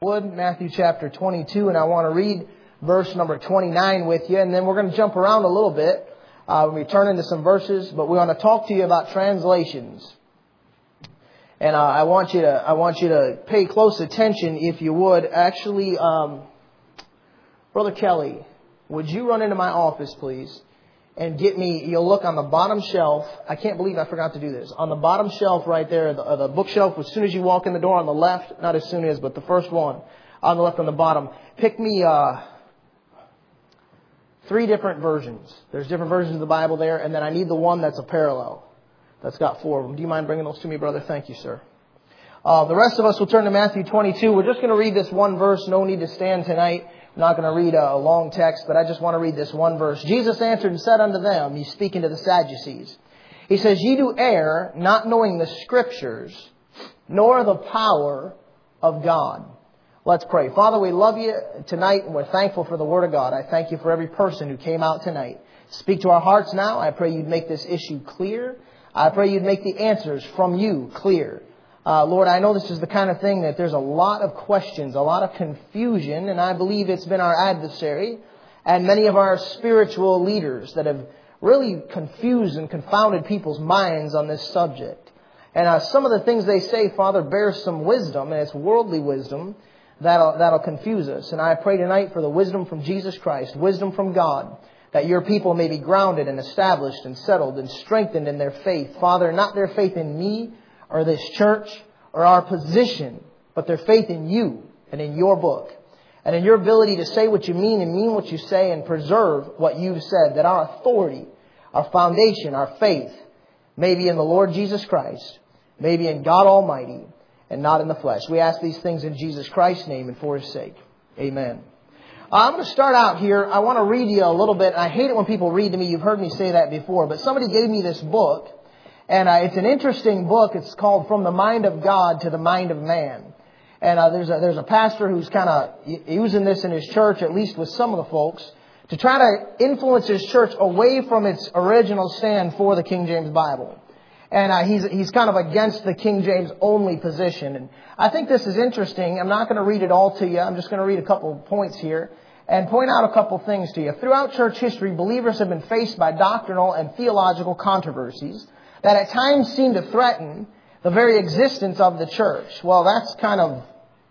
Matthew chapter 22, and I want to read verse number 29 with you, and then we're going to jump around a little bit. We turn into some verses, but we want to talk to you about translations. And I want you to pay close attention, if you would. Actually, Brother Kelly, would you run into my office, please, and get me? You'll look on the bottom shelf. I can't believe I forgot to do this. On the bottom shelf right there, the bookshelf. As soon as you walk in the door on the left, not as soon as, but the first one on the left on the bottom. Pick me 3 different versions. There's different versions of the Bible there, and then I need the one that's a parallel. That's got 4 of them. Do you mind bringing those to me, brother? Thank you, sir. The rest of us will turn to Matthew 22. We're just going to read this one verse. No need to stand tonight. I'm not going to read a long text, but I just want to read this one verse. Jesus answered and said unto them, He's speaking to the Sadducees. He says, Ye do err, not knowing the Scriptures, nor the power of God. Let's pray. Father, we love you tonight, and we're thankful for the Word of God. I thank you for every person who came out tonight. Speak to our hearts now. I pray you'd make this issue clear. I pray you'd make the answers from you clear. Lord, I know this is the kind of thing that there's a lot of questions, a lot of confusion, and I believe it's been our adversary and many of our spiritual leaders that have really confused and confounded people's minds on this subject. And some of the things they say, Father, bears some wisdom, and it's worldly wisdom that'll confuse us. And I pray tonight for the wisdom from Jesus Christ, wisdom from God, that your people may be grounded and established and settled and strengthened in their faith. Father, not their faith in me, or this church, or our position, but their faith in you and in your book, and in your ability to say what you mean and mean what you say and preserve what you've said, that our authority, our foundation, our faith may be in the Lord Jesus Christ, may be in God Almighty, and not in the flesh. We ask these things in Jesus Christ's name and for His sake. Amen. I'm going to start out here. I want to read you a little bit. I hate it when people read to me. You've heard me say that before, but somebody gave me this book. And it's an interesting book. It's called From the Mind of God to the Mind of Man. And there's a pastor who's kind of using this in his church, at least with some of the folks, to try to influence his church away from its original stand for the King James Bible. And he's kind of against the King James only position. And I think this is interesting. I'm not going to read it all to you. I'm just going to read a couple of points here and point out a couple of things to you. Throughout church history, believers have been faced by doctrinal and theological controversies that at times seem to threaten the very existence of the church. Well, that's kind of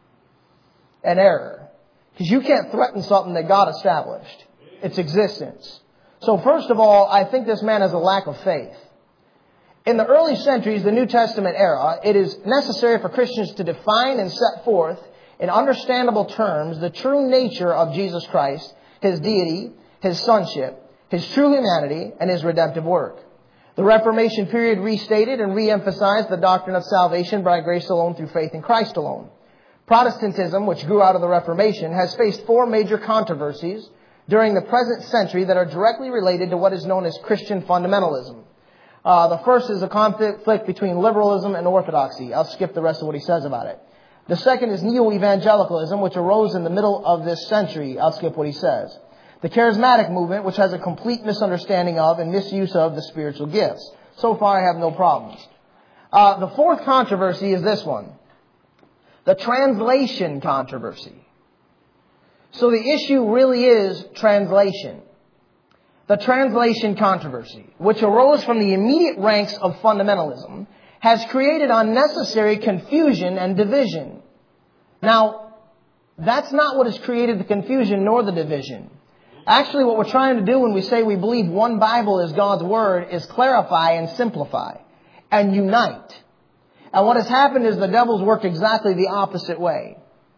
an error, because you can't threaten something that God established, its existence. So first of all, I think this man has a lack of faith. In the early centuries, the New Testament era, it is necessary for Christians to define and set forth in understandable terms the true nature of Jesus Christ, His deity, His sonship, His true humanity, and His redemptive work. The Reformation period restated and re-emphasized the doctrine of salvation by grace alone through faith in Christ alone. Protestantism, which grew out of the Reformation, has faced 4 major controversies during the present century that are directly related to what is known as Christian fundamentalism. The first is a conflict between liberalism and orthodoxy. I'll skip the rest of what he says about it. The second is neo-evangelicalism, which arose in the middle of this century. I'll skip what he says. The charismatic movement, which has a complete misunderstanding of and misuse of the spiritual gifts. So far, I have no problems. The fourth controversy is this one. The translation controversy. So the issue really is translation. The translation controversy, which arose from the immediate ranks of fundamentalism, has created unnecessary confusion and division. Now, that's not what has created the confusion nor the division. Actually, what we're trying to do when we say we believe one Bible is God's Word is clarify and simplify and unite. And what has happened is the devil's worked exactly the opposite way.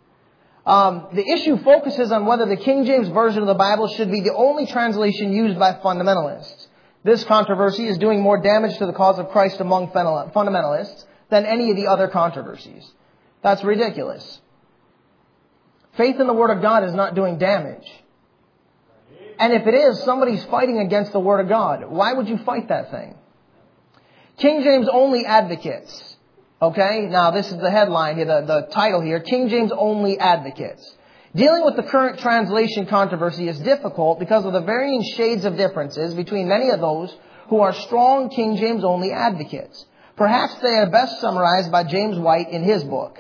The issue focuses on whether the King James Version of the Bible should be the only translation used by fundamentalists. This controversy is doing more damage to the cause of Christ among fundamentalists than any of the other controversies. That's ridiculous. Faith in the Word of God is not doing damage. And if it is, somebody's fighting against the Word of God. Why would you fight that thing? King James only advocates. Okay? Now, this is the headline here, the title here. King James only advocates. Dealing with the current translation controversy is difficult because of the varying shades of differences between many of those who are strong King James only advocates. Perhaps they are best summarized by James White in his book.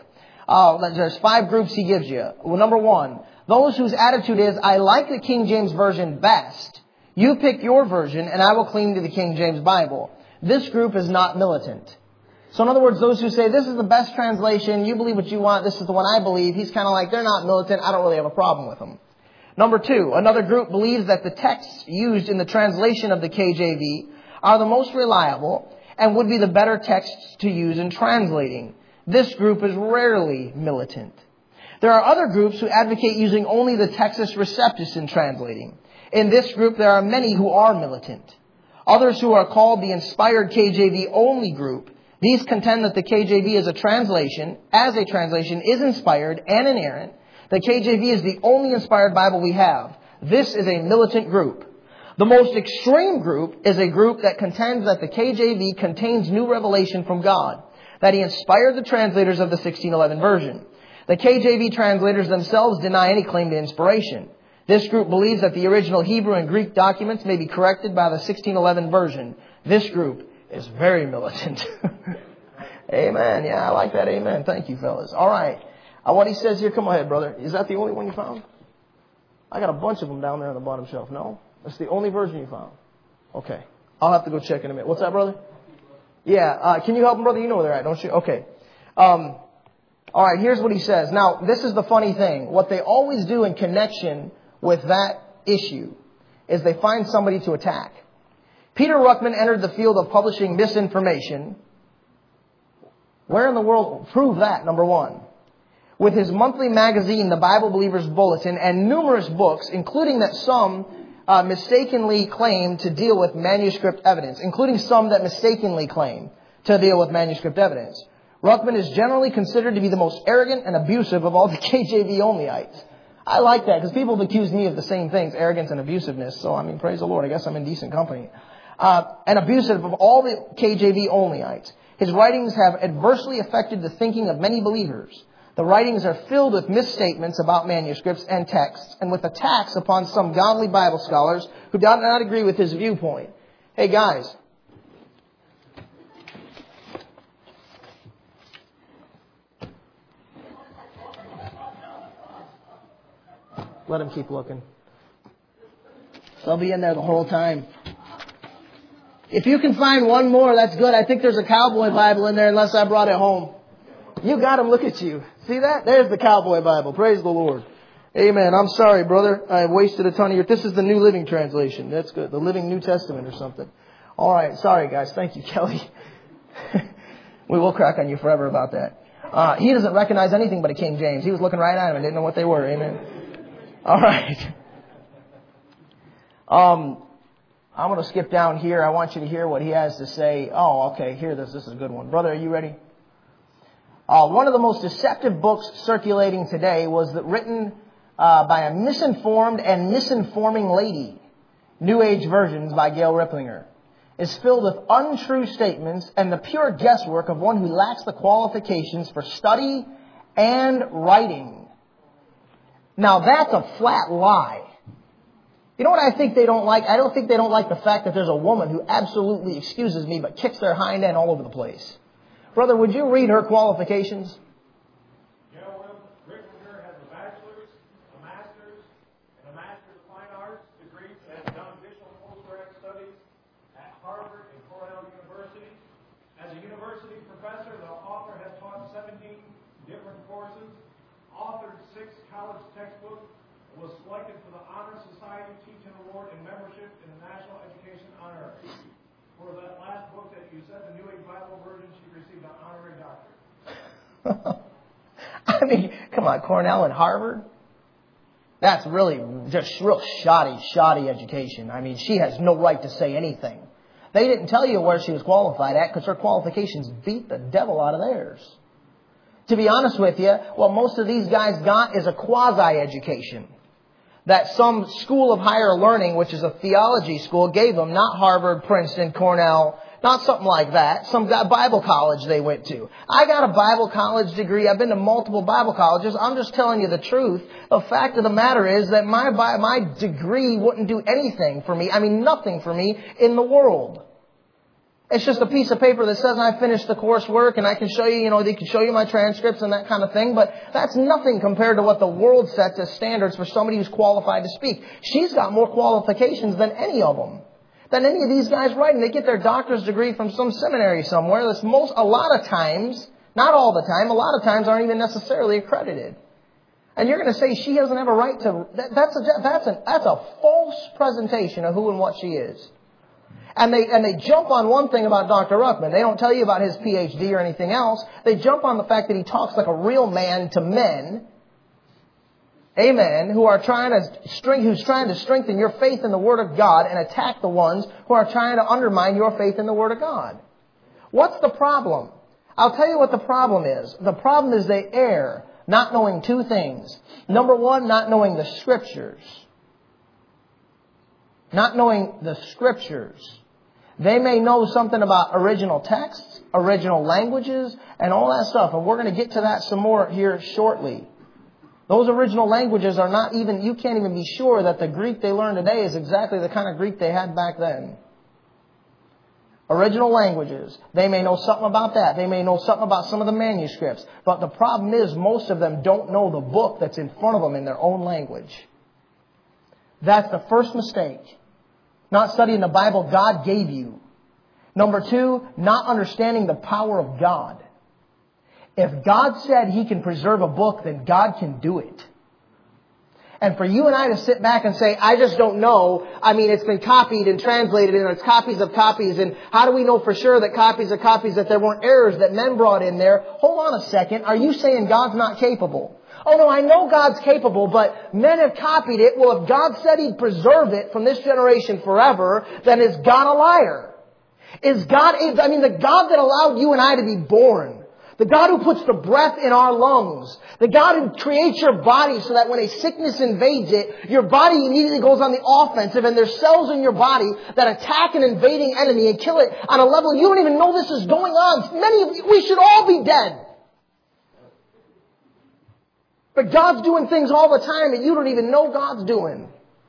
There's 5 groups he gives you. Well, number 1, those whose attitude is, I like the King James Version best. You pick your version and I will cling to the King James Bible. This group is not militant. So in other words, those who say, this is the best translation, you believe what you want, this is the one I believe, he's kind of like, they're not militant, I don't really have a problem with them. Number 2, another group believes that the texts used in the translation of the KJV are the most reliable and would be the better texts to use in translating. This group is rarely militant. There are other groups who advocate using only the Textus Receptus in translating. In this group, there are many who are militant. Others who are called the inspired KJV only group, these contend that the KJV as a translation is inspired and inerrant. The KJV is the only inspired Bible we have. This is a militant group. The most extreme group is a group that contends that the KJV contains new revelation from God, that He inspired the translators of the 1611 version. The KJV translators themselves deny any claim to inspiration. This group believes that the original Hebrew and Greek documents may be corrected by the 1611 version. This group is very militant. Amen. Yeah, I like that. Amen. Thank you, fellas. All right. What he says here, come ahead, brother. Is that the only one you found? I got a bunch of them down there on the bottom shelf. No? That's the only version you found. Okay. I'll have to go check in a minute. What's that, brother? Yeah. Can you help him, brother? You know where they're at, don't you? Okay. All right. Here's what he says. Now, this is the funny thing. What they always do in connection with that issue is they find somebody to attack. Peter Ruckman entered the field of publishing misinformation. Where in the world? Prove that, number 1. With his monthly magazine, the Bible Believers Bulletin, and numerous books, including that some mistakenly claim to deal with manuscript evidence, Ruckman is generally considered to be the most arrogant and abusive of all the KJV onlyites. I like that because people have accused me of the same things, arrogance and abusiveness. So, praise the Lord. I guess I'm in decent company. And abusive of all the KJV onlyites. His writings have adversely affected the thinking of many believers. The writings are filled with misstatements about manuscripts and texts and with attacks upon some godly Bible scholars who do not agree with his viewpoint. Hey guys. Let him keep looking. They'll be in there the whole time. If you can find one more, that's good. I think there's a Cowboy Bible in there unless I brought it home. You got him. Look at you. See that? There's the Cowboy Bible. Praise the Lord. Amen. I'm sorry, brother. I wasted a ton of your... This is the New Living Translation. That's good. The Living New Testament or something. All right. Sorry, guys. Thank you, Kelly. We will crack on you forever about that. He doesn't recognize anything but a King James. He was looking right at him and didn't know what they were. Amen. All right. I'm going to skip down here. I want you to hear what he has to say. Oh, okay. Hear this. This is a good one. Brother, are you ready? One of the most deceptive books circulating today was written by a misinformed and misinforming lady. New Age Versions by Gail Riplinger. Is filled with untrue statements and the pure guesswork of one who lacks the qualifications for study and writing. Now that's a flat lie. You know what I think they don't like? I don't think they don't like the fact that there's a woman who absolutely, excuses me, but kicks their hind end all over the place. Brother, would you read her qualifications? Gail Riplinger has a bachelor's, a master's, and a master's of fine arts degree and has done additional postgrad studies at Harvard and Cornell University. As a university professor, the author has taught 17 different courses, authored 6 college textbooks, and was selected for the Honor Society Teaching Award and membership in the National Education Honor. For that last book that you said, the New Age Bible version, she received an honorary doctorate. Come on, Cornell and Harvard? That's really just real shoddy education. She has no right to say anything. They didn't tell you where she was qualified at because her qualifications beat the devil out of theirs. To be honest with you, what most of these guys got is a quasi-education that some school of higher learning, which is a theology school, gave them, not Harvard, Princeton, Cornell, not something like that, some Bible college they went to. I got a Bible college degree. I've been to multiple Bible colleges. I'm just telling you the truth. The fact of the matter is that my degree wouldn't do anything for me. Nothing for me in the world. It's just a piece of paper that says I finished the coursework and I can show you, they can show you my transcripts and that kind of thing. But that's nothing compared to what the world sets as standards for somebody who's qualified to speak. She's got more qualifications than any of them. Than any of these guys writing. They get their doctor's degree from some seminary somewhere that's a lot of times, not all the time, a lot of times aren't even necessarily accredited. And you're going to say she doesn't have a right to... That's a false presentation of who and what she is. And they jump on one thing about Dr. Ruckman. They don't tell you about his PhD or anything else. They jump on the fact that he talks like a real man to men. Amen. Who's trying to strengthen your faith in the Word of God and attack the ones who are trying to undermine your faith in the Word of God. What's the problem? I'll tell you what the problem is. The problem is they err, not knowing two things. Number one, not knowing the Scriptures. Not knowing the Scriptures. They may know something about original texts, original languages, and all that stuff. And we're going to get to that some more here shortly. Those original languages are not even, you can't even be sure that the Greek they learn today is exactly the kind of Greek they had back then. Original languages. They may know something about that. They may know something about some of the manuscripts. But the problem is most of them don't know the book that's in front of them in their own language. That's the first mistake. Not studying the Bible God gave you. Number two, not understanding the power of God. If God said He can preserve a book, then God can do it. And for you and I to sit back and say, I just don't know. I mean, it's been copied and translated and it's copies of copies. And how do we know for sure that copies of copies, that there weren't errors that men brought in there? Hold on a second. Are you saying God's not capable? Oh no, I know God's capable, but men have copied it. Well, if God said He'd preserve it from this generation forever, then is God a liar? Is God, the God that allowed you and I to be born, the God who puts the breath in our lungs, the God who creates your body so that when a sickness invades it, your body immediately goes on the offensive and there's cells in your body that attack an invading enemy and kill it on a level you don't even know this is going on. Many of you, we should all be dead. But God's doing things all the time that you don't even know God's doing.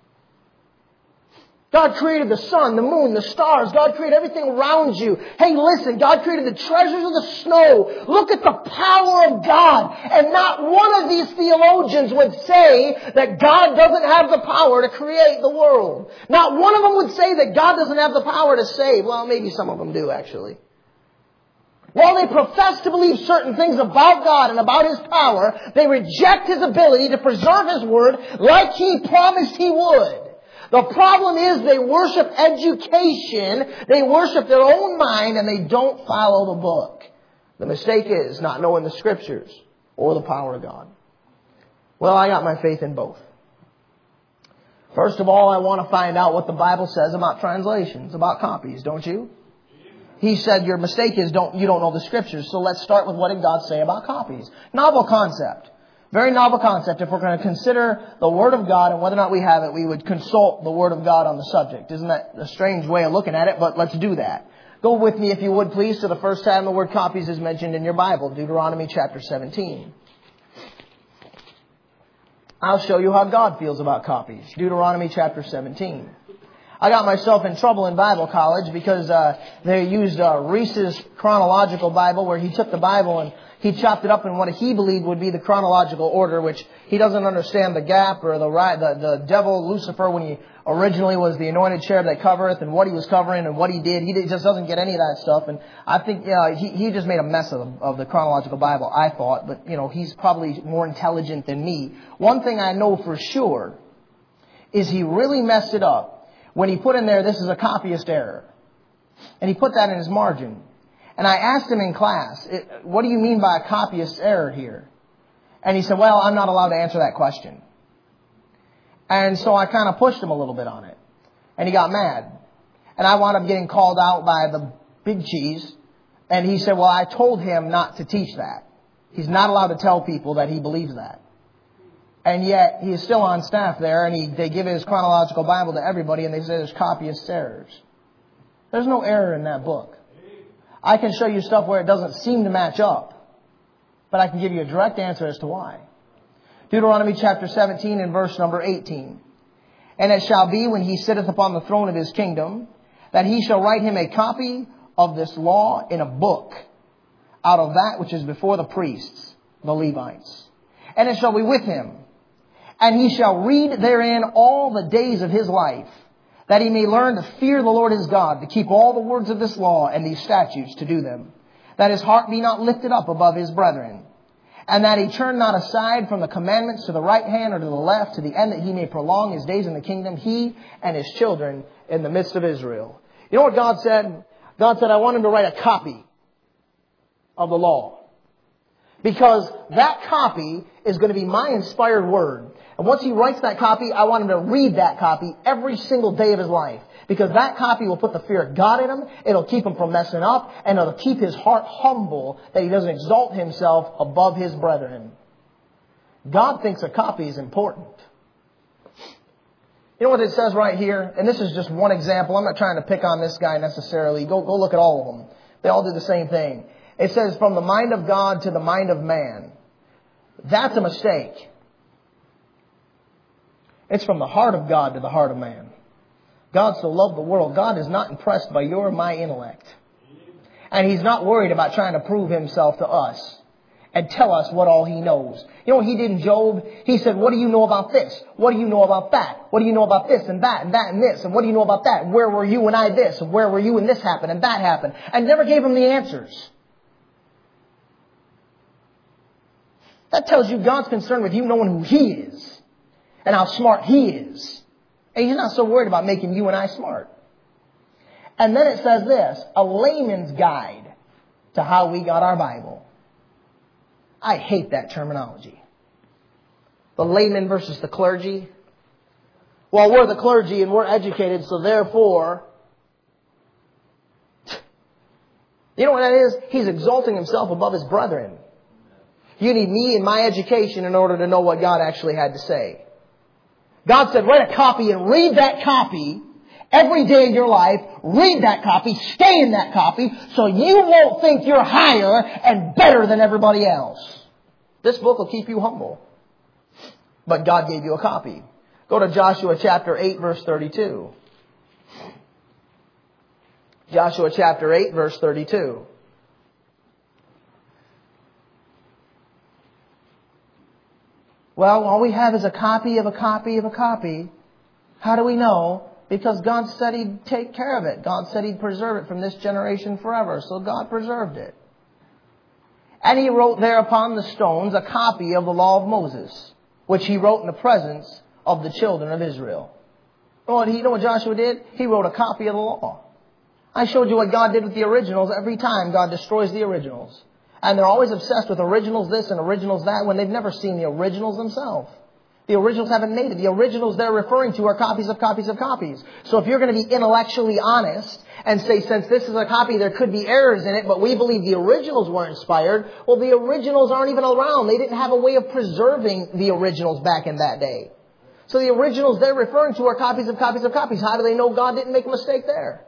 God created the sun, the moon, the stars. God created everything around you. Hey, listen, God created the treasures of the snow. Look at the power of God. And not one of these theologians would say that God doesn't have the power to create the world. Not one of them would say that God doesn't have the power to save. Well, maybe some of them do, actually. While they profess to believe certain things about God and about His power, they reject His ability to preserve His Word like He promised He would. The problem is they worship education, they worship their own mind, and they don't follow the book. The mistake is not knowing the Scriptures or the power of God. Well, I got my faith in both. First of all, I want to find out what the Bible says about translations, about copies, don't you? He said your mistake is you don't know the Scriptures. So let's start with what did God say about copies. Novel concept. Very novel concept. If we're going to consider the Word of God and whether or not we have it, we would consult the Word of God on the subject. Isn't that a strange way of looking at it? But let's do that. Go with me, if you would, please, to the first time the word copies is mentioned in your Bible. Deuteronomy chapter 17. I'll show you how God feels about copies. Deuteronomy chapter 17. I got myself in trouble in Bible college because they used Reese's chronological Bible, where he took the Bible and he chopped it up in what he believed would be the chronological order, which he doesn't understand the gap or the devil, Lucifer, when he originally was the anointed cherub that covereth, and what he was covering and what he did. He just doesn't get any of that stuff. And I think he just made a mess of the chronological Bible, I thought. But, he's probably more intelligent than me. One thing I know for sure is he really messed it up when he put in there, this is a copyist error. And he put that in his margin. And I asked him in class, what do you mean by a copyist error here? And he said, well, I'm not allowed to answer that question. And so I kind of pushed him a little bit on it. And he got mad. And I wound up getting called out by the big cheese. And he said, well, I told him not to teach that. He's not allowed to tell people that he believes that. And yet, he is still on staff there, and they give his chronological Bible to everybody, and they say there's copyist errors. There's no error in that book. I can show you stuff where it doesn't seem to match up, but I can give you a direct answer as to why. Deuteronomy chapter 17 and verse number 18. And it shall be when he sitteth upon the throne of his kingdom, that he shall write him a copy of this law in a book out of that which is before the priests, the Levites. And it shall be with him. And he shall read therein all the days of his life, that he may learn to fear the Lord his God, to keep all the words of this law and these statutes to do them, that his heart be not lifted up above his brethren, and that he turn not aside from the commandments to the right hand or to the left, to the end that he may prolong his days in the kingdom, he and his children in the midst of Israel. You know what God said? God said, I want him to write a copy of the law. Because that copy is going to be my inspired word. And once he writes that copy, I want him to read that copy every single day of his life. Because that copy will put the fear of God in him. It'll keep him from messing up. And it'll keep his heart humble that he doesn't exalt himself above his brethren. God thinks a copy is important. You know what it says right here? And this is just one example. I'm not trying to pick on this guy necessarily. Go look at all of them. They all do the same thing. It says, from the mind of God to the mind of man. That's a mistake. It's from the heart of God to the heart of man. God so loved the world. God is not impressed by your and my intellect. And He's not worried about trying to prove Himself to us and tell us what all He knows. You know what He did in Job? He said, what do you know about this? What do you know about that? What do you know about this and that and that and this? And what do you know about that? And where were you when I this? And where were you when this happened and that happened? And never gave him the answers. That tells you God's concerned with you knowing who He is and how smart He is. And He's not so worried about making you and I smart. And then it says this, a layman's guide to how we got our Bible. I hate that terminology. The layman versus the clergy. Well, we're the clergy and we're educated, so therefore... You know what that is? He's exalting himself above his brethren. You need me and my education in order to know what God actually had to say. God said, write a copy and read that copy every day of your life. Read that copy, stay in that copy, so you won't think you're higher and better than everybody else. This book will keep you humble. But God gave you a copy. Go to Joshua chapter 8, verse 32. Joshua chapter 8, verse 32. Well, all we have is a copy of a copy of a copy. How do we know? Because God said He'd take care of it. God said He'd preserve it from this generation forever. So God preserved it. And He wrote there upon the stones a copy of the law of Moses, which He wrote in the presence of the children of Israel. You know what Joshua did? He wrote a copy of the law. I showed you what God did with the originals. Every time God destroys the originals. And they're always obsessed with originals this and originals that when they've never seen the originals themselves. The originals haven't made it. The originals they're referring to are copies of copies of copies. So if you're going to be intellectually honest and say, since this is a copy, there could be errors in it, but we believe the originals were inspired, well, the originals aren't even around. They didn't have a way of preserving the originals back in that day. So the originals they're referring to are copies of copies of copies. How do they know God didn't make a mistake there?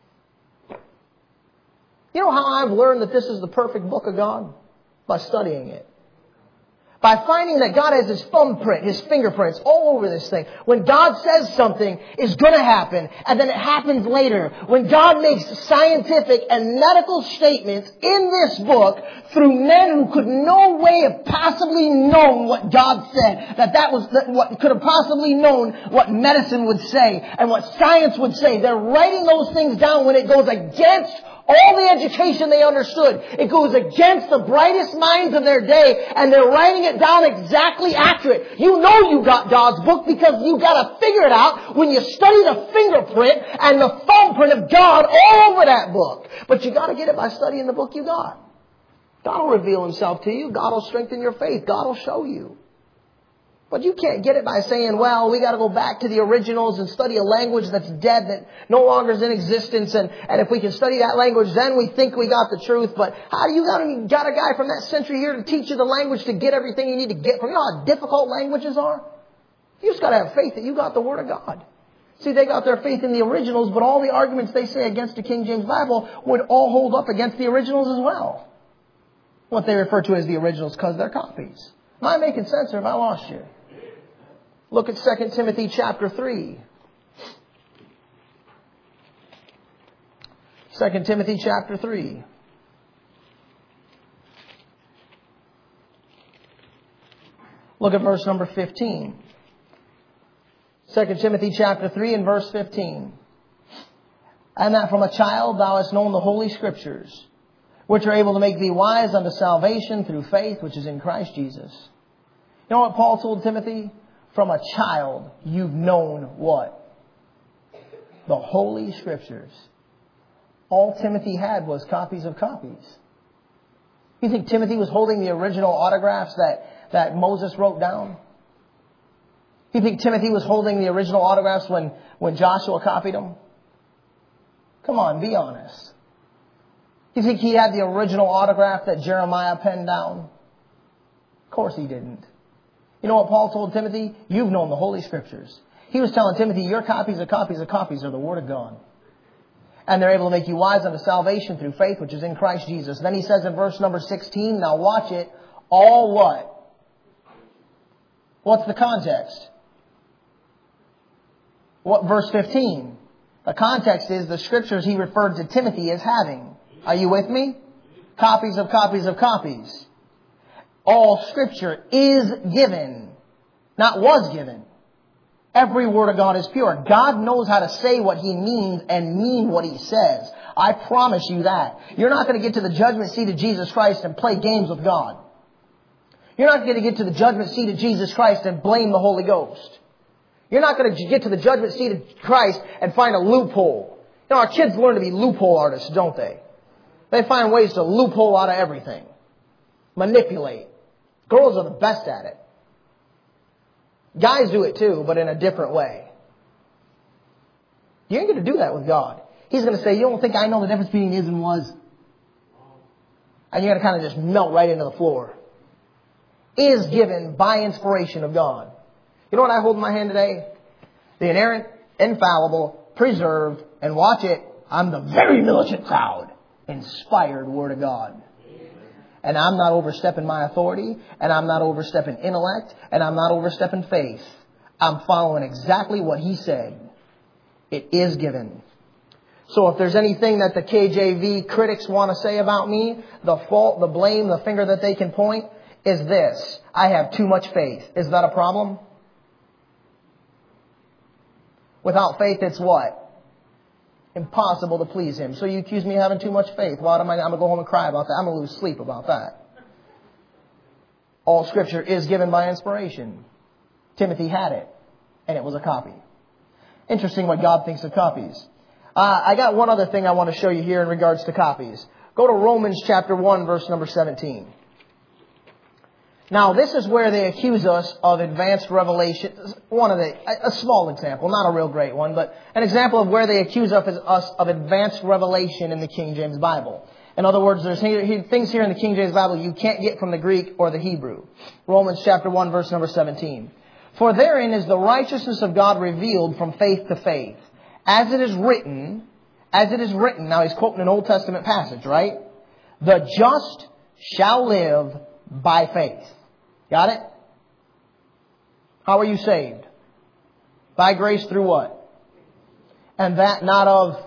You know how I've learned that this is the perfect book of God? By studying it. By finding that God has His thumbprint, His fingerprints all over this thing. When God says something is going to happen, and then it happens later. When God makes scientific and medical statements in this book through men who could no way have possibly known what God said, that was what could have possibly known what medicine would say and what science would say. They're writing those things down when it goes against all the education they understood. It goes against the brightest minds of their day, and they're writing it down exactly accurate. You know you got God's book because you got to figure it out when you study the fingerprint and the thumbprint of God all over that book. But you got to get it by studying the book you got. God will reveal Himself to you. God will strengthen your faith. God will show you. But you can't get it by saying, well, we got to go back to the originals and study a language that's dead, that no longer is in existence. And if we can study that language, then we think we got the truth. But how do you got a guy from that century here to teach you the language to get everything you need to get from? You know how difficult languages are? You just got to have faith that you got the Word of God. See, they got their faith in the originals, but all the arguments they say against the King James Bible would all hold up against the originals as well. What they refer to as the originals because they're copies. Am I making sense or have I lost you? Look at 2 Timothy chapter 3. 2 Timothy chapter 3. Look at verse number 15. 2 Timothy chapter 3 and verse 15. And that from a child thou hast known the Holy Scriptures, which are able to make thee wise unto salvation through faith which is in Christ Jesus. You know what Paul told Timothy? From a child you've known what? The Holy Scriptures. All Timothy had was copies of copies. You think Timothy was holding the original autographs that Moses wrote down? You think Timothy was holding the original autographs when Joshua copied them? Come on, be honest. You think he had the original autograph that Jeremiah penned down? Of course he didn't. You know what Paul told Timothy? You've known the Holy Scriptures. He was telling Timothy, your copies of copies of copies are the Word of God. And they're able to make you wise unto salvation through faith which is in Christ Jesus. Then he says in verse number 16, now watch it, all what? What's the context? What verse 15? The context is the Scriptures he referred to Timothy as having. Are you with me? Copies of copies of copies. All Scripture is given, not was given. Every word of God is pure. God knows how to say what He means and mean what He says. I promise you that. You're not going to get to the judgment seat of Jesus Christ and play games with God. You're not going to get to the judgment seat of Jesus Christ and blame the Holy Ghost. You're not going to get to the judgment seat of Christ and find a loophole. You know, our kids learn to be loophole artists, don't they? They find ways to loophole out of everything. Manipulate. Girls are the best at it. Guys do it too, but in a different way. You ain't going to do that with God. He's going to say, you don't think I know the difference between is and was? And you're going to kind of just melt right into the floor. Is given by inspiration of God. You know what I hold in my hand today? The inerrant, infallible, preserved, and watch it, I'm the very militant proud, inspired Word of God. And I'm not overstepping my authority, and I'm not overstepping intellect, and I'm not overstepping faith. I'm following exactly what He said. It is given. So if there's anything that the KJV critics want to say about me, the fault, the blame, the finger that they can point is this. I have too much faith. Is that a problem? Without faith, it's what? Impossible to please Him. So you accuse me of having too much faith. Well, I'm going to go home and cry about that. I'm going to lose sleep about that. All Scripture is given by inspiration. Timothy had it, and it was a copy. Interesting what God thinks of copies. I got one other thing I want to show you here in regards to copies. Go to Romans chapter 1, verse number 17. Now, this is where they accuse us of advanced revelation. A small example, not a real great one, but an example of where they accuse us of advanced revelation in the King James Bible. In other words, there's things here in the King James Bible you can't get from the Greek or the Hebrew. Romans chapter 1, verse number 17. For therein is the righteousness of God revealed from faith to faith. As it is written, now he's quoting an Old Testament passage, right? The just shall live by faith. Got it? How are you saved? By grace through what? And that not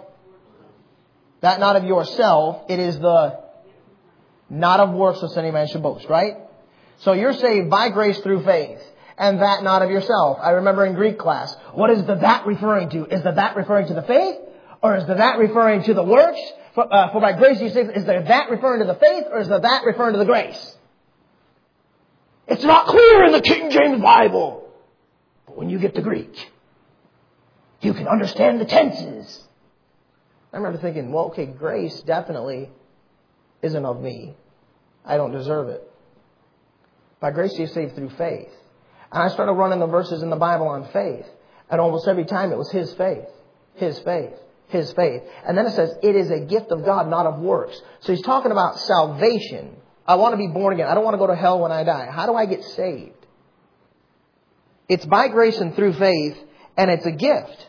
of yourself. It is the not of works lest any man should boast, right? So you're saved by grace through faith. And that not of yourself. I remember in Greek class, what is the that referring to? Is the that referring to the faith? Or is the that referring to the works? For by grace you saved. Is the that referring to the faith? Or is the that referring to the grace? It's not clear in the King James Bible. But when you get to Greek, you can understand the tenses. I remember thinking, well, okay, grace definitely isn't of me. I don't deserve it. By grace you're saved through faith. And I started running the verses in the Bible on faith. And almost every time it was His faith. His faith. His faith. And then it says, it is a gift of God, not of works. So he's talking about salvation. I want to be born again. I don't want to go to hell when I die. How do I get saved? It's by grace and through faith, and it's a gift.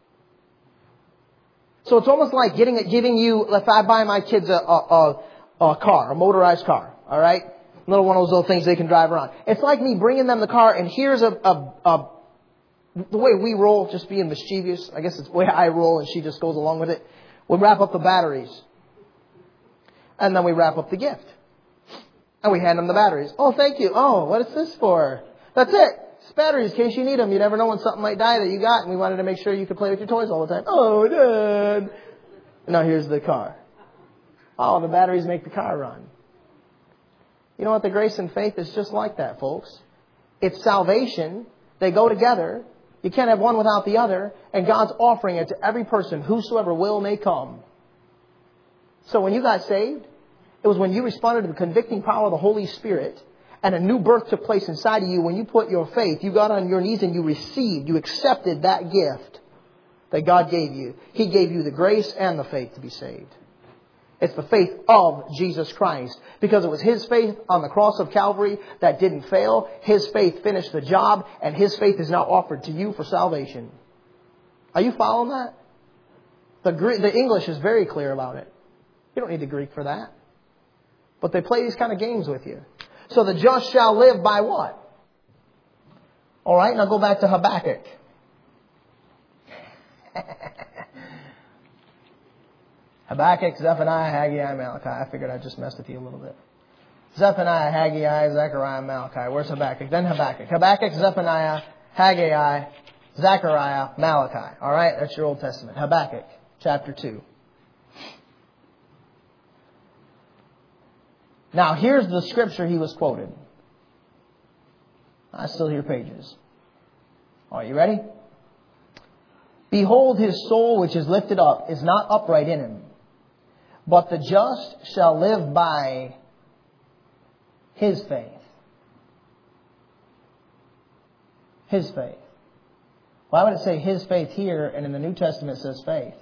So it's almost like giving you, if I buy my kids a car, a motorized car, all right? Little one of those little things they can drive around. It's like me bringing them the car, and here's the way we roll, just being mischievous. I guess it's the way I roll, and she just goes along with it. We wrap up the batteries. And then we wrap up the gift. And we hand them the batteries. Oh, thank you. Oh, what is this for? That's it. It's batteries in case you need them. You never know when something might die that you got. And we wanted to make sure you could play with your toys all the time. Oh, Dad. Now here's the car. Oh, the batteries make the car run. You know what? The grace and faith is just like that, folks. It's salvation. They go together. You can't have one without the other. And God's offering it to every person. Whosoever will may come. So when you got saved, it was when you responded to the convicting power of the Holy Spirit and a new birth took place inside of you. When you put your faith, you got on your knees and you received, you accepted that gift that God gave you. He gave you the grace and the faith to be saved. It's the faith of Jesus Christ. Because it was His faith on the cross of Calvary that didn't fail. His faith finished the job. And His faith is now offered to you for salvation. Are you following that? The English is very clear about it. You don't need the Greek for that. But they play these kind of games with you. So the just shall live by what? All right, now go back to Habakkuk. Habakkuk, Zephaniah, Haggai, Malachi. I figured I just messed with you a little bit. Zephaniah, Haggai, Zechariah, Malachi. Where's Habakkuk? Then Habakkuk. Habakkuk, Zephaniah, Haggai, Zechariah, Malachi. All right, that's your Old Testament. Habakkuk, chapter 2. Now, here's the scripture he was quoted. I still hear pages. Are you ready? Behold, his soul which is lifted up is not upright in him, but the just shall live by his faith. His faith. Why would it say his faith here and in the New Testament it says faith?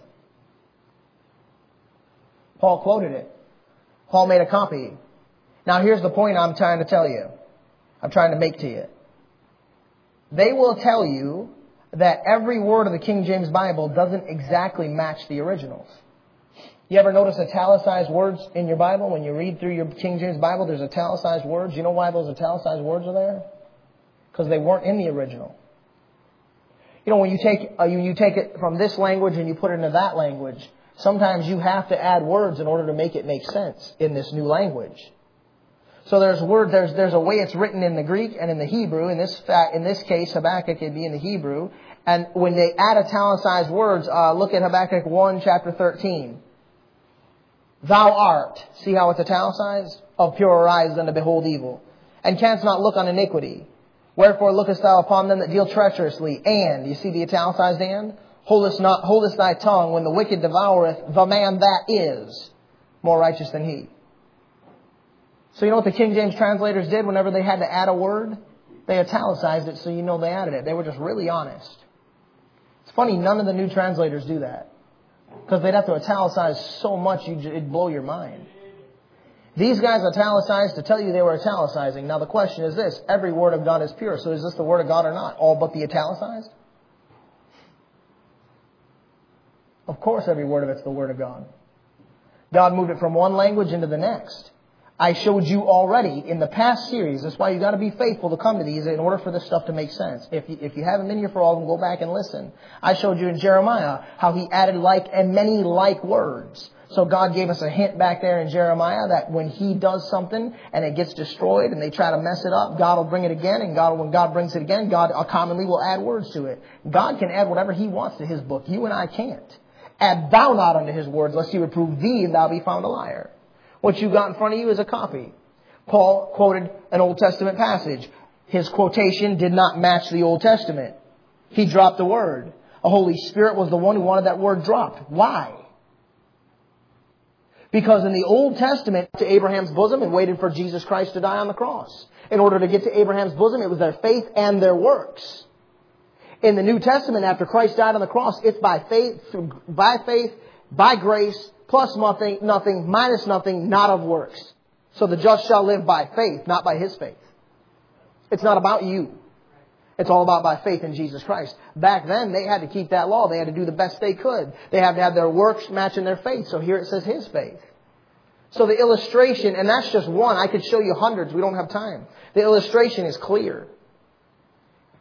Paul quoted it. Paul made a copy. Now here's the point I'm trying to tell you. I'm trying to make to you. They will tell you that every word of the King James Bible doesn't exactly match the originals. You ever notice italicized words in your Bible? When you read through your King James Bible, there's italicized words. You know why those italicized words are there? Because they weren't in the original. You know, when you take it from this language and you put it into that language, sometimes you have to add words in order to make it make sense in this new language. So there's a way it's written in the Greek and in the Hebrew. In this case, Habakkuk would be in the Hebrew. And when they add italicized words, look at Habakkuk 1, chapter 13. Thou art, see how it's italicized? Of purer eyes than to behold evil. And canst not look on iniquity. Wherefore lookest thou upon them that deal treacherously. And, you see the italicized and? Holdest thy tongue when the wicked devoureth the man that is more righteous than he. So you know what the King James translators did whenever they had to add a word? They italicized it so you know they added it. They were just really honest. It's funny, none of the new translators do that. Because they'd have to italicize so much it'd blow your mind. These guys italicized to tell you they were italicizing. Now the question is this, every word of God is pure. So is this the word of God or not? All but the italicized? Of course every word of it's the word of God. God moved it from one language into the next. I showed you already in the past series. That's why you've got to be faithful to come to these in order for this stuff to make sense. If you haven't been here for all of them, go back and listen. I showed you in Jeremiah how He added like and many like words. So God gave us a hint back there in Jeremiah that when He does something and it gets destroyed and they try to mess it up, God will bring it again. And when God brings it again, God commonly will add words to it. God can add whatever He wants to His book. You and I can't. Add thou not unto His words, lest He reprove thee and thou be found a liar. What you got in front of you is a copy. Paul quoted an Old Testament passage. His quotation did not match the Old Testament. He dropped a word. The Holy Spirit was the one who wanted that word dropped. Why? Because in the Old Testament, to Abraham's bosom and waited for Jesus Christ to die on the cross. In order to get to Abraham's bosom, it was their faith and their works. In the New Testament, after Christ died on the cross, it's by faith, by grace, plus nothing, minus nothing, not of works. So the just shall live by faith, not by his faith. It's not about you. It's all about by faith in Jesus Christ. Back then, they had to keep that law. They had to do the best they could. They had to have their works matching their faith. So here it says his faith. So the illustration, and that's just one. I could show you hundreds. We don't have time. The illustration is clear.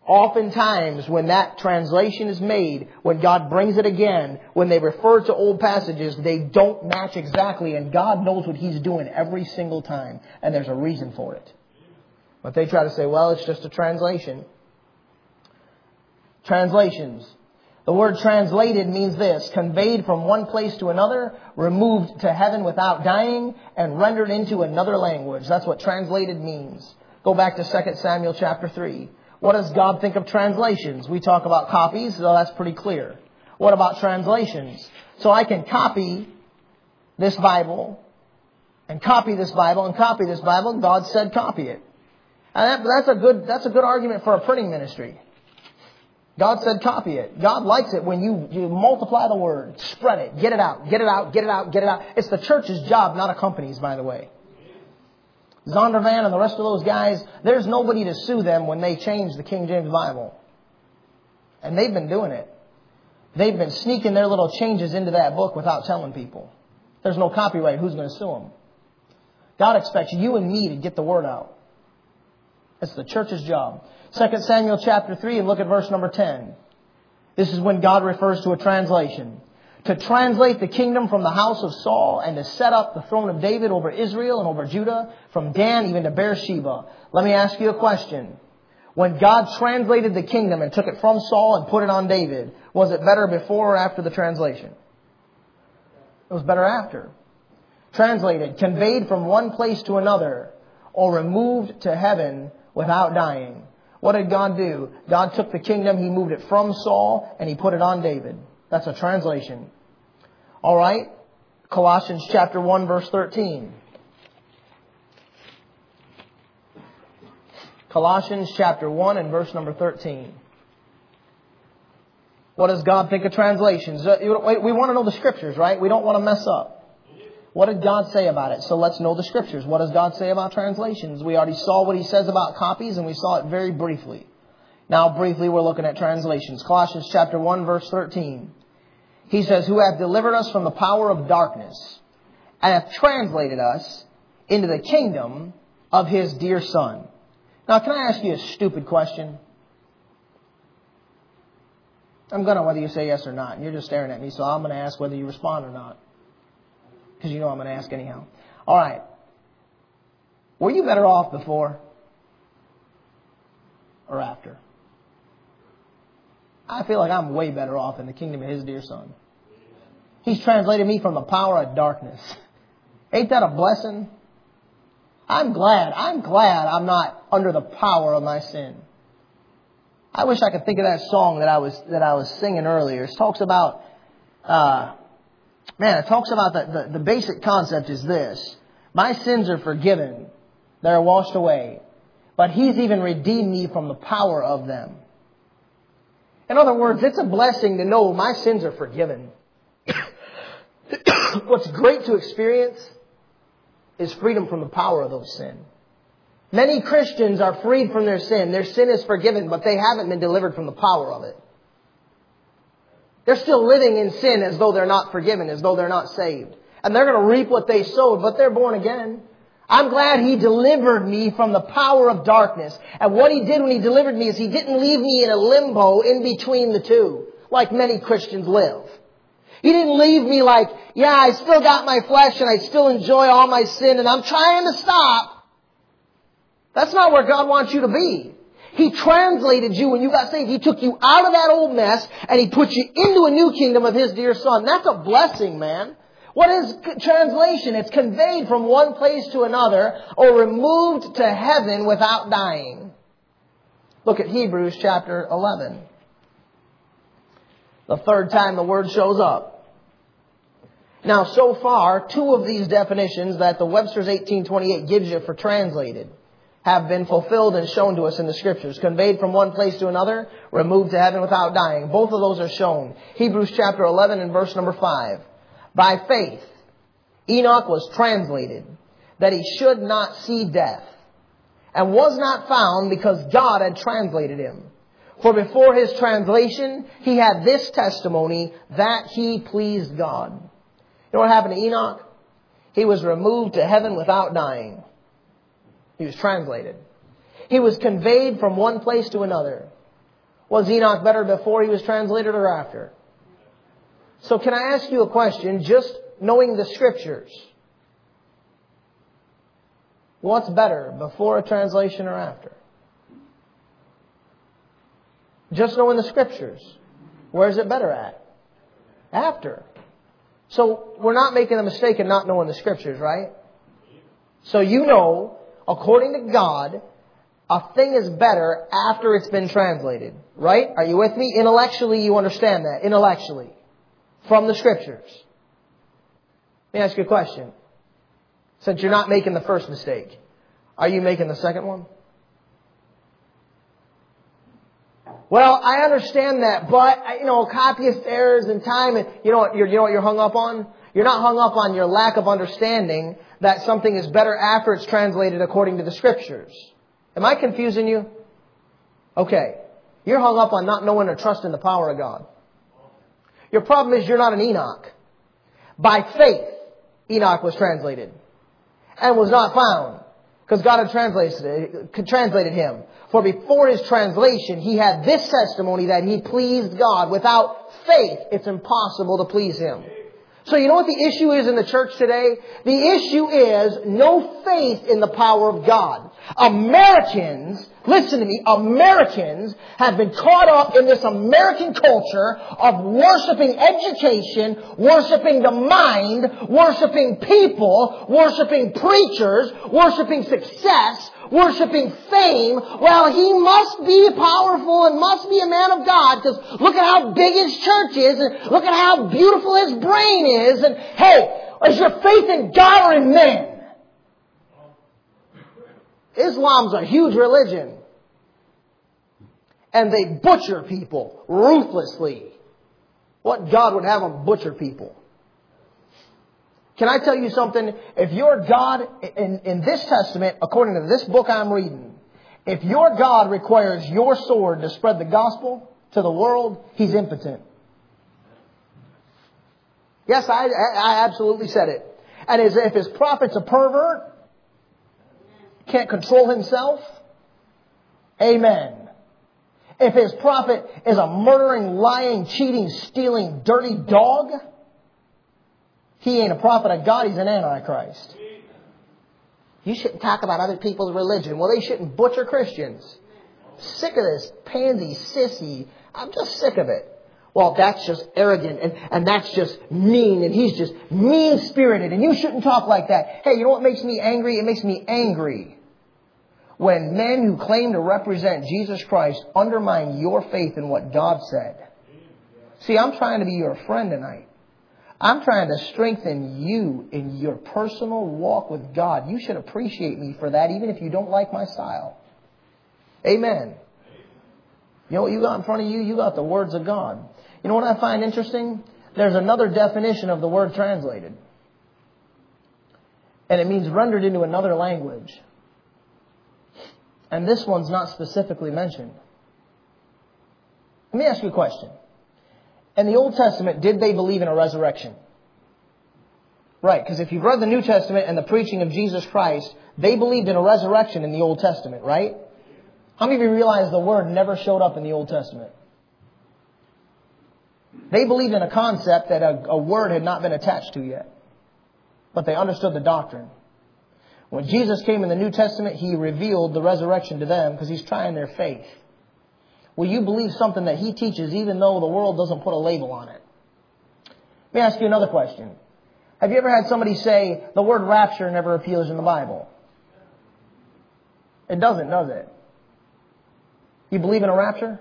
Oftentimes, when that translation is made, when God brings it again, when they refer to old passages, they don't match exactly, and God knows what He's doing every single time, and there's a reason for it. But they try to say, well, it's just a translation. Translations. The word translated means this: conveyed from one place to another, removed to heaven without dying, and rendered into another language. That's what translated means. Go back to 2 Samuel chapter 3. What does God think of translations? We talk about copies, so that's pretty clear. What about translations? So I can copy this Bible, and copy this Bible, and copy this Bible. God said copy it. And that's a good argument for a printing ministry. God said copy it. God likes it when you multiply the word, spread it, get it out, get it out, get it out, get it out. It's the church's job, not a company's, by the way. Zondervan and the rest of those guys, there's nobody to sue them when they change the King James Bible. And they've been doing it. They've been sneaking their little changes into that book without telling people. There's no copyright. Who's going to sue them? God expects you and me to get the word out. It's the church's job. 2 Samuel chapter 3, and look at verse number 10. This is when God refers to a translation. To translate the kingdom from the house of Saul and to set up the throne of David over Israel and over Judah, from Dan even to Beersheba. Let me ask you a question. When God translated the kingdom and took it from Saul and put it on David, was it better before or after the translation? It was better after. Translated, conveyed from one place to another, or removed to heaven without dying. What did God do? God took the kingdom, He moved it from Saul, and He put it on David. That's a translation. All right. Colossians chapter 1, verse 13. Colossians chapter 1 and verse number 13. What does God think of translations? We want to know the Scriptures, right? We don't want to mess up. What did God say about it? So let's know the Scriptures. What does God say about translations? We already saw what He says about copies, and we saw it very briefly. Now, briefly, we're looking at translations. Colossians chapter 1, verse 13. He says, who hath delivered us from the power of darkness, and hath translated us into the kingdom of His dear Son. Now, can I ask you a stupid question? I'm going to whether you say yes or not. And you're just staring at me, so I'm going to ask whether you respond or not. Because you know I'm going to ask anyhow. All right. Were you better off before or after? I feel like I'm way better off in the kingdom of His dear Son. He's translated me from the power of darkness. Ain't that a blessing? I'm glad I'm not under the power of my sin. I wish I could think of that song that I was singing earlier. It talks about, the basic concept is this. My sins are forgiven. They're washed away. But He's even redeemed me from the power of them. In other words, it's a blessing to know my sins are forgiven. What's great to experience is freedom from the power of those sins. Many Christians are freed from their sin. Their sin is forgiven, but they haven't been delivered from the power of it. They're still living in sin as though they're not forgiven, as though they're not saved. And they're going to reap what they sowed, but they're born again. I'm glad He delivered me from the power of darkness. And what He did when He delivered me is He didn't leave me in a limbo in between the two, like many Christians live. He didn't leave me like, yeah, I still got my flesh and I still enjoy all my sin and I'm trying to stop. That's not where God wants you to be. He translated you when you got saved. He took you out of that old mess and He put you into a new kingdom of His dear Son. That's a blessing, man. What is translation? It's conveyed from one place to another or removed to heaven without dying. Look at Hebrews chapter 11. The third time the word shows up. Now, so far, two of these definitions that the Webster's 1828 gives you for translated have been fulfilled and shown to us in the Scriptures. Conveyed from one place to another, removed to heaven without dying. Both of those are shown. Hebrews chapter 11 and verse number 5. By faith, Enoch was translated that he should not see death, and was not found because God had translated him. For before his translation, he had this testimony that he pleased God. You know what happened to Enoch? He was removed to heaven without dying. He was translated. He was conveyed from one place to another. Was Enoch better before he was translated or after? So can I ask you a question, just knowing the Scriptures? What's better, before a translation or after? Just knowing the Scriptures. Where's it better at? After. So we're not making a mistake in not knowing the Scriptures, right? So you know, according to God, a thing is better after it's been translated. Right? Are you with me? Intellectually, you understand that. Intellectually. From the Scriptures. Let me ask you a question. Since you're not making the first mistake, are you making the second one? Well, I understand that, but, copyist errors and time, and you know what you're hung up on? You're not hung up on your lack of understanding that something is better after it's translated according to the Scriptures. Am I confusing you? Okay. You're hung up on not knowing or trusting the power of God. Your problem is you're not an Enoch. By faith, Enoch was translated and was not found because God had translated him. For before his translation, he had this testimony that he pleased God. Without faith, it's impossible to please Him. So you know what the issue is in the church today? The issue is no faith in the power of God. Americans, listen to me, Americans have been caught up in this American culture of worshiping education, worshiping the mind, worshiping people, worshiping preachers, worshiping success, worshiping fame. Well, he must be powerful and must be a man of God because look at how big his church is and look at how beautiful his brain is. And hey, is your faith in God or in man? Islam's a huge religion. And they butcher people ruthlessly. What God would have them butcher people? Can I tell you something? If your God, in this Testament, according to this book I'm reading, if your God requires your sword to spread the gospel to the world, He's impotent. Yes, I absolutely said it. And if His prophet's a pervert, can't control himself, amen. If His prophet is a murdering, lying, cheating, stealing, dirty dog, he ain't a prophet of God, he's an antichrist. You shouldn't talk about other people's religion. Well, they shouldn't butcher Christians. Sick of this pansy, sissy. I'm just sick of it. Well, that's just arrogant and that's just mean and he's just mean-spirited and you shouldn't talk like that. Hey, you know what makes me angry? It makes me angry when men who claim to represent Jesus Christ undermine your faith in what God said. See, I'm trying to be your friend tonight. I'm trying to strengthen you in your personal walk with God. You should appreciate me for that, even if you don't like my style. Amen. You know what you got in front of you? You got the words of God. You know what I find interesting? There's another definition of the word translated. And it means rendered into another language. And this one's not specifically mentioned. Let me ask you a question. In the Old Testament, did they believe in a resurrection? Right, because if you've read the New Testament and the preaching of Jesus Christ, they believed in a resurrection in the Old Testament, right? How many of you realize the word never showed up in the Old Testament? They believed in a concept that a word had not been attached to yet. But they understood the doctrine. When Jesus came in the New Testament, He revealed the resurrection to them because He's trying their faith. Will you believe something that He teaches even though the world doesn't put a label on it? Let me ask you another question. Have you ever had somebody say the word rapture never appears in the Bible? It doesn't, does it? You believe in a rapture?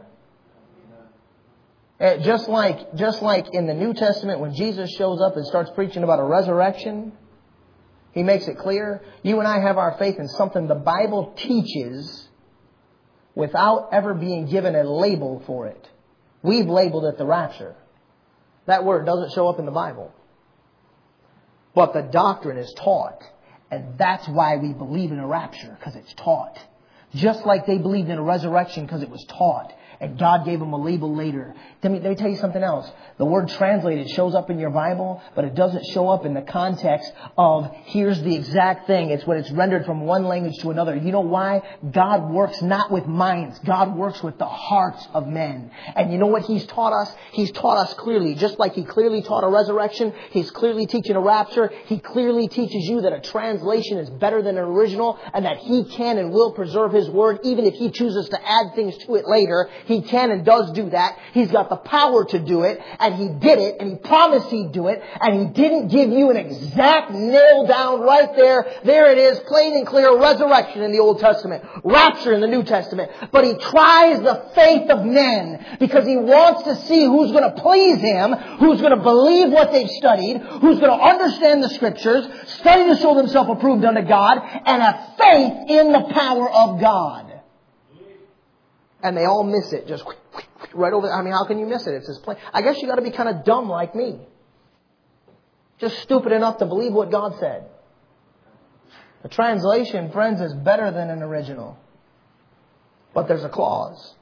Just like in the New Testament when Jesus shows up and starts preaching about a resurrection, He makes it clear. You and I have our faith in something the Bible teaches without ever being given a label for it. We've labeled it the rapture. That word doesn't show up in the Bible. But the doctrine is taught. And that's why we believe in a rapture, because it's taught. Just like they believed in a resurrection because it was taught. And God gave him a label later. Let me tell you something else. The word translated shows up in your Bible, but it doesn't show up in the context of here's the exact thing. It's when it's rendered from one language to another. You know why? God works not with minds. God works with the hearts of men. And you know what He's taught us? He's taught us clearly. Just like He clearly taught a resurrection, He's clearly teaching a rapture. He clearly teaches you that a translation is better than an original and that He can and will preserve His word even if He chooses to add things to it later. He can and does do that. He's got the power to do it, and He did it, and He promised He'd do it, and He didn't give you an exact nail down right there. There it is, plain and clear, resurrection in the Old Testament, rapture in the New Testament. But He tries the faith of men because He wants to see who's going to please Him, who's going to believe what they've studied, who's going to understand the Scriptures, study to show themselves approved unto God, and have faith in the power of God. And they all miss it, just right over. I mean, how can you miss it? It's just plain. I guess you got to be kind of dumb like me, just stupid enough to believe what God said. The translation, friends, is better than an original, but there's a clause.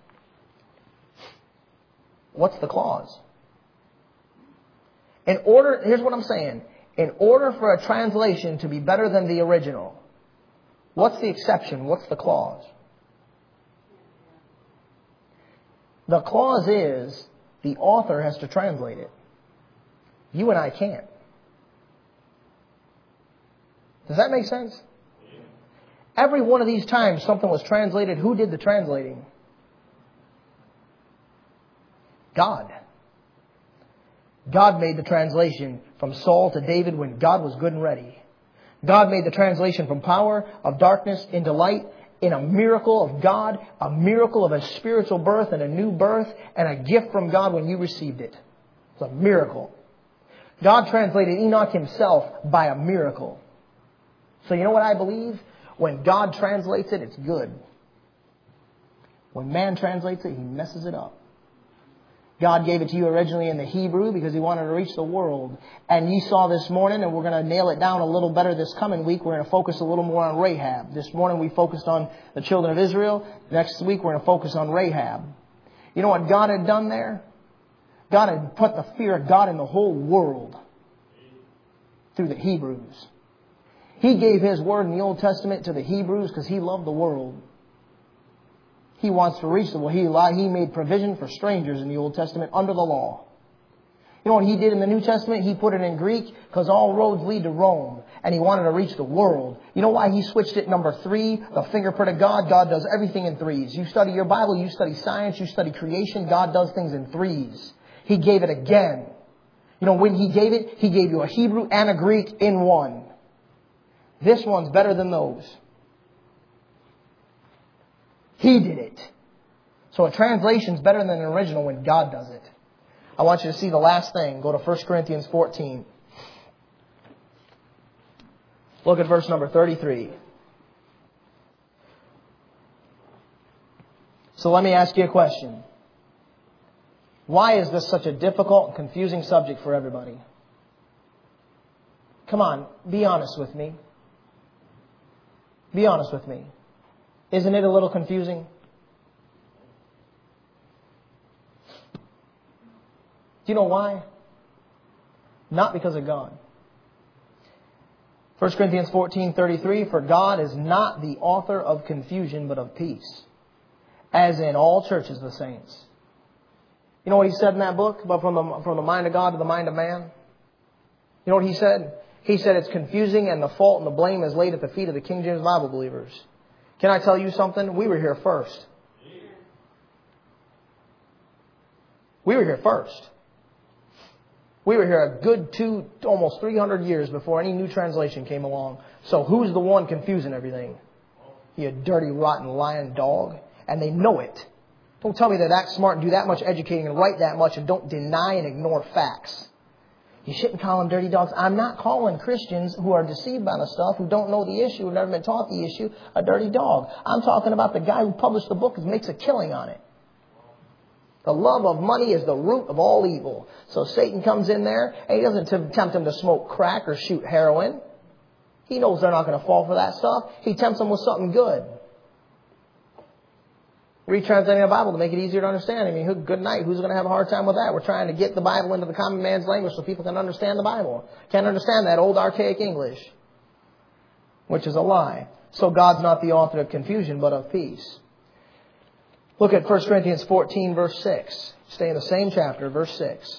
What's the clause? Here's what I'm saying. In order for a translation to be better than the original, what's the exception? What's the clause? The clause is the author has to translate it. You and I can't. Does that make sense? Every one of these times something was translated, who did the translating? God. God made the translation from Saul to David when God was good and ready. God made the translation from power of darkness into light in a miracle of God, a miracle of a spiritual birth and a new birth and a gift from God when you received it. It's a miracle. God translated Enoch himself by a miracle. So you know what I believe? When God translates it, it's good. When man translates it, he messes it up. God gave it to you originally in the Hebrew because He wanted to reach the world. And you saw this morning, and we're going to nail it down a little better this coming week, we're going to focus a little more on Rahab. This morning we focused on the children of Israel. Next week we're going to focus on Rahab. You know what God had done there? God had put the fear of God in the whole world through the Hebrews. He gave His word in the Old Testament to the Hebrews because He loved the world. He wants to reach the world. He made provision for strangers in the Old Testament under the law. You know what He did in the New Testament? He put it in Greek because all roads lead to Rome. And He wanted to reach the world. You know why He switched it number 3? The fingerprint of God. God does everything in threes. You study your Bible, you study science, you study creation. God does things in threes. He gave it again. You know, when He gave it, He gave you a Hebrew and a Greek in one. This one's better than those. He did it. So a translation's better than an original when God does it. I want you to see the last thing. Go to 1 Corinthians 14. Look at verse number 33. So let me ask you a question. Why is this such a difficult and confusing subject for everybody? Come on, be honest with me. Be honest with me. Isn't it a little confusing? Do you know why? Not because of God. 1 Corinthians 14:33, for God is not the author of confusion, but of peace, as in all churches the saints. You know what he said in that book about from the mind of God to the mind of man? You know what he said? He said it's confusing and the fault and the blame is laid at the feet of the King James Bible believers. Can I tell you something? We were here first. We were here first. We were here a good almost 300 years before any new translation came along. So who's the one confusing everything? You dirty, rotten, lying dog. And they know it. Don't tell me they're that smart and do that much educating and write that much and don't deny and ignore facts. You shouldn't call them dirty dogs. I'm not calling Christians who are deceived by the stuff, who don't know the issue, who never been taught the issue, a dirty dog. I'm talking about the guy who published the book and makes a killing on it. The love of money is the root of all evil. So Satan comes in there and he doesn't tempt them to smoke crack or shoot heroin. He knows they're not going to fall for that stuff. He tempts them with something good. Retranslating the Bible to make it easier to understand. I mean, good night. Who's going to have a hard time with that? We're trying to get the Bible into the common man's language so people can understand the Bible. Can't understand that old archaic English, which is a lie. So God's not the author of confusion, but of peace. Look at 1 Corinthians 14, verse 6. Stay in the same chapter, verse 6.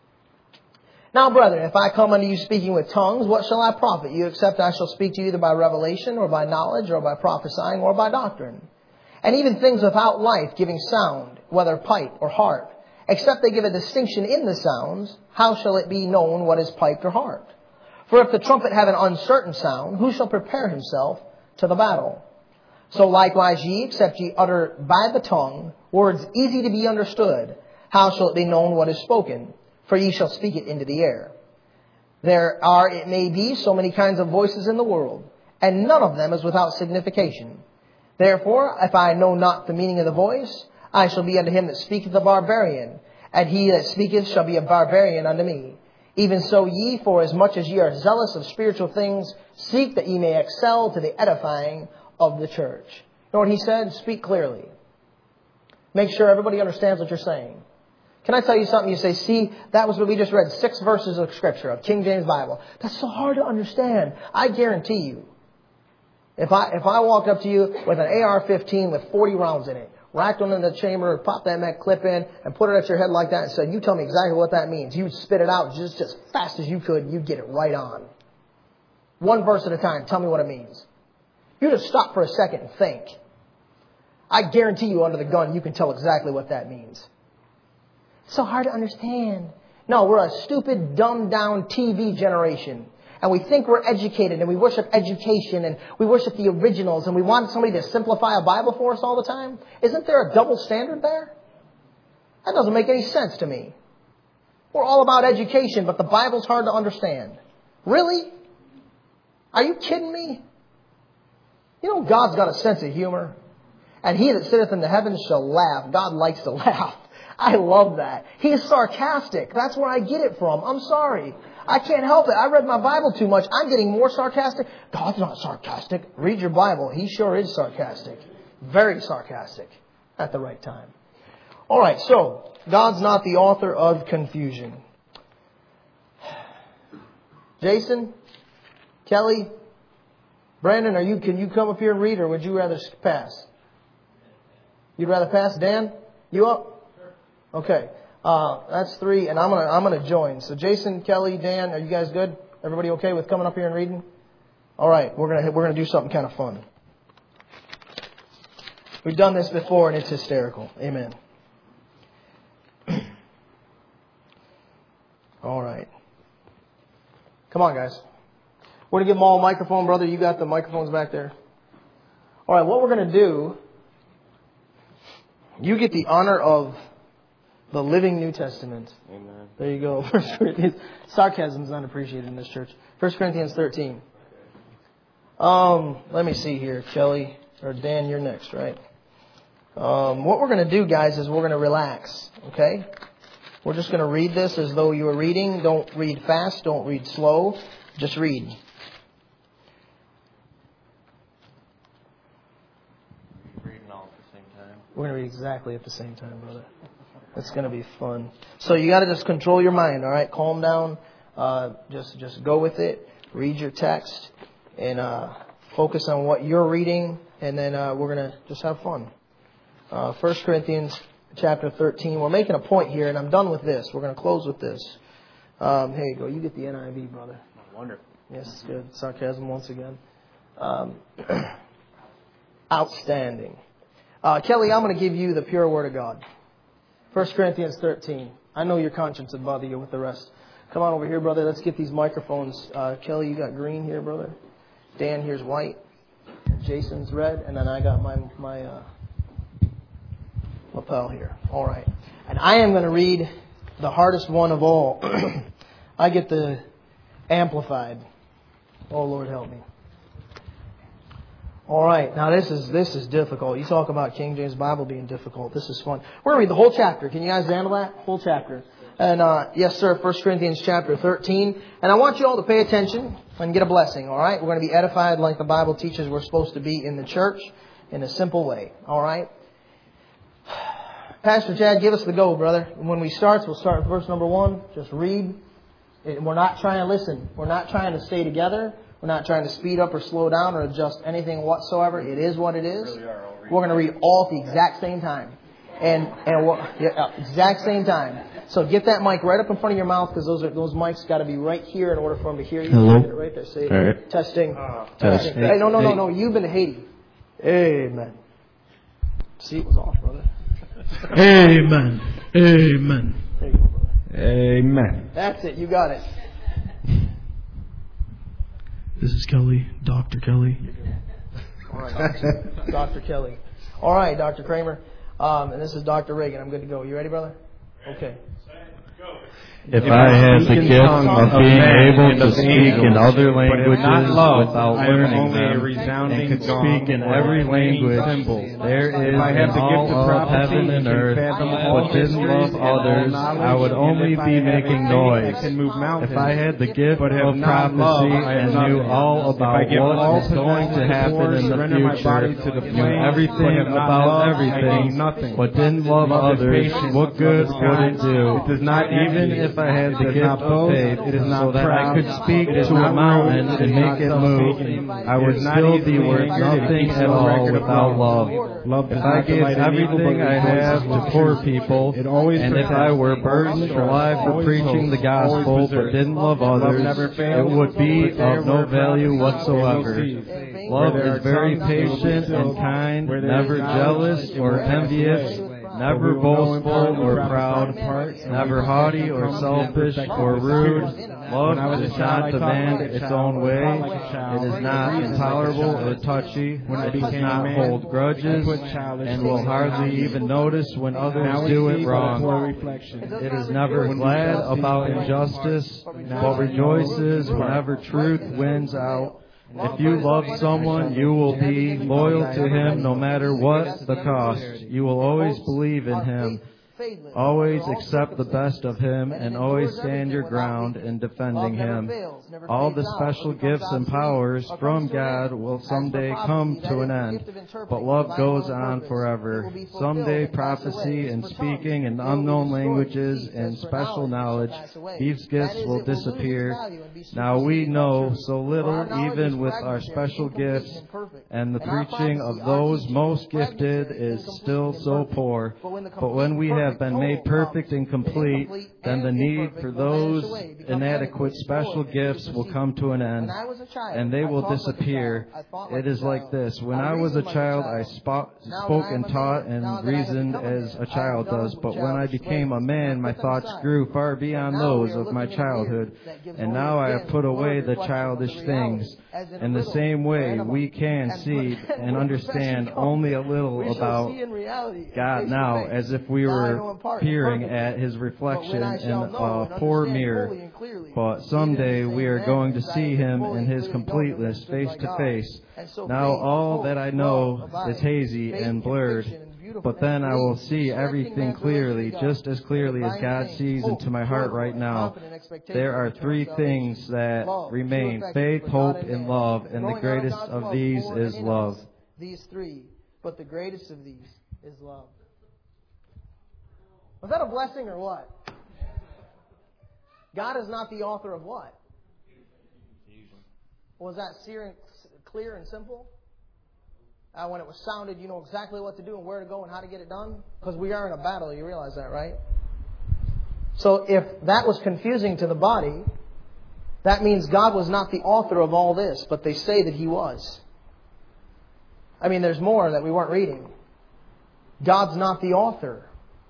Now, brethren, if I come unto you speaking with tongues, what shall I profit you, except I shall speak to you either by revelation, or by knowledge, or by prophesying, or by doctrine? And even things without life giving sound, whether pipe or harp, except they give a distinction in the sounds, how shall it be known what is piped or harped? For if the trumpet have an uncertain sound, who shall prepare himself to the battle? So likewise ye, except ye utter by the tongue words easy to be understood, how shall it be known what is spoken? For ye shall speak it into the air. There are, it may be, so many kinds of voices in the world, and none of them is without signification. Therefore, if I know not the meaning of the voice, I shall be unto him that speaketh a barbarian, and he that speaketh shall be a barbarian unto me. Even so ye, for as much as ye are zealous of spiritual things, seek that ye may excel to the edifying of the church. You know what he said? Speak clearly. Make sure everybody understands what you're saying. Can I tell you something? You say, see, that was what we just read. 6 verses of Scripture, of King James Bible. That's so hard to understand. I guarantee you, if I walked up to you with an AR-15 with 40 rounds in it, racked one in the chamber, pop that mag clip in, and put it at your head like that and said, you tell me exactly what that means. You'd spit it out just as fast as you could. You'd get it right on. One verse at a time. Tell me what it means. You just stop for a second and think. I guarantee you under the gun, you can tell exactly what that means. It's so hard to understand. No, we're a stupid, dumbed down TV generation. And we think we're educated and we worship education and we worship the originals and we want somebody to simplify a Bible for us all the time. Isn't there a double standard there? That doesn't make any sense to me. We're all about education, but the Bible's hard to understand. Really? Are you kidding me? You know, God's got a sense of humor. And he that sitteth in the heavens shall laugh. God likes to laugh. I love that. He's sarcastic. That's where I get it from. I'm sorry. I can't help it. I read my Bible too much. I'm getting more sarcastic. God's not sarcastic. Read your Bible. He sure is sarcastic. Very sarcastic at the right time. All right, so God's not the author of confusion. Jason, Kelly, Brandon, can you come up here and read, or would you rather pass? You'd rather pass? Dan, you up? Okay, that's 3, and I'm gonna join. So Jason, Kelly, Dan, are you guys good? Everybody okay with coming up here and reading? All right, we're gonna do something kind of fun. We've done this before, and it's hysterical. Amen. All right, come on, guys. We're gonna give them all a microphone, brother. You got the microphones back there. All right, what we're gonna do? You get the honor of the living New Testament. Amen. There you go. 1 Corinthians. Sarcasm is not appreciated in this church. 1 Corinthians 13. Let me see here, Kelly. Or Dan, you're next, right? What we're going to do, guys, is we're going to relax. Okay? We're just going to read this as though you were reading. Don't read fast. Don't read slow. Just read. Reading all at the same time. We're going to read exactly at the same time, brother. It's going to be fun. So you got to just control your mind, all right? Calm down. Just go with it. Read your text and focus on what you're reading, and then we're going to just have fun. 1 Corinthians chapter 13. We're making a point here, and I'm done with this. We're going to close with this. Here you go. You get the NIV, brother. Wonderful. Yes, good. Sarcasm once again. Outstanding. Kelly, I'm going to give you the pure Word of God. 1 Corinthians 13. I know your conscience would bother you with the rest. Come on over here, brother. Let's get these microphones. Kelly, you got green here, brother. Dan, here's white. Jason's red. And then I got my lapel here. All right. And I am going to read the hardest one of all. I get the Amplified. Oh, Lord, help me. All right, now this is difficult. You talk about King James Bible being difficult. This is fun. We're going to read the whole chapter. Can you guys handle that? Whole chapter. And yes, sir, 1 Corinthians chapter 13. And I want you all to pay attention and get a blessing, all right? We're going to be edified like the Bible teaches we're supposed to be in the church in a simple way, all right? Pastor Chad, give us the go, brother. When we start, we'll start with verse number 1. Just read. We're not trying to listen. We're not trying to stay together. We're not trying to speed up or slow down or adjust anything whatsoever. It is what it is. We're going to read all at the exact same time. Exact same time. So get that mic right up in front of your mouth, because those mics got to be right here in order for them to hear you. Hello. Get it right there. Say it. Right. Testing. Testing. Hey, no. You've been to Haiti. Amen. See, it was off, brother. Amen. Amen. There you go, brother. Amen. That's it. You got it. This is Kelly, Dr. Kelly. All right, Dr. Kelly. All right, Dr. Kramer. And this is Dr. Reagan. I'm good to go. You ready, brother? Okay. If I had the gift of being able to speak in other languages without learning them, and could speak in every language there is in all of heaven and earth, but didn't love others, I would only be making noise. If I had the gift of prophecy and knew all about what is going to happen in the future, knew everything about everything, but didn't love others, what good would it do? Even if I had the gift of faith, so that I could speak to a mountain and make it move, I would still be worth nothing at all without love. If I gave everything I have to poor people, and if I were burned alive for preaching the gospel but didn't love others, it would be of no value whatsoever. Love is very patient and kind, never jealous or envious, never boastful or proud, never haughty or selfish or rude. Love does not demand its own way. It is not intolerable or touchy. It does not hold grudges and will hardly even notice when others do it wrong. It is never glad about injustice, but rejoices whenever truth wins out. If you love someone, you will be loyal to him no matter what the cost. You will always believe in him, always accept the best of him, and always stand your ground in defending him. All the special gifts and powers from God will someday come to an end, but love goes on forever. Someday prophecy and speaking in unknown languages and special knowledge, these gifts will disappear. Now we know so little even with our special gifts, and the preaching of those most gifted is still so poor. But when we have been made perfect and complete, then the need for those inadequate special gifts will come to an end, and they will disappear. It is like this. When I was a child, I spoke and taught and reasoned as a child does, but when I became a man, my thoughts grew far beyond those of my childhood, and now I have put away the childish things. In the same way, we can see and understand only a little about God now, as if we were peering at His reflection in a poor mirror. But someday we are going to see Him in His completeness, face to face. Now all that I know is hazy and blurred. But then I will see everything clearly, just as clearly as God sees into my heart right now. There are three things that remain: faith, hope, and love, and the greatest of these is love. These three, but the greatest of these is love. Was that a blessing or what? God is not the author of what? Was that clear and simple? When it was sounded, you know exactly what to do and where to go and how to get it done? Because we are in a battle, you realize that, right? So if that was confusing to the body, that means God was not the author of all this, but they say that He was. I mean, there's more that we weren't reading. God's not the author.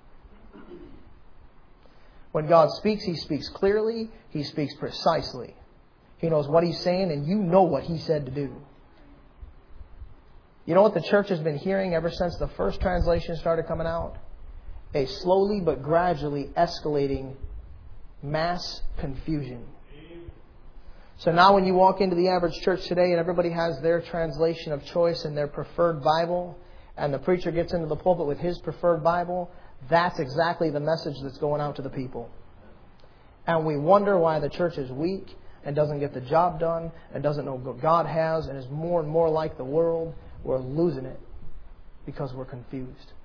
When God speaks, He speaks clearly, He speaks precisely. He knows what He's saying, and you know what He said to do. You know what the church has been hearing ever since the first translation started coming out? A slowly but gradually escalating mass confusion. So now when you walk into the average church today and everybody has their translation of choice and their preferred Bible, and the preacher gets into the pulpit with his preferred Bible, that's exactly the message that's going out to the people. And we wonder why the church is weak and doesn't get the job done and doesn't know what God has and is more and more like the world. We're losing it because we're confused.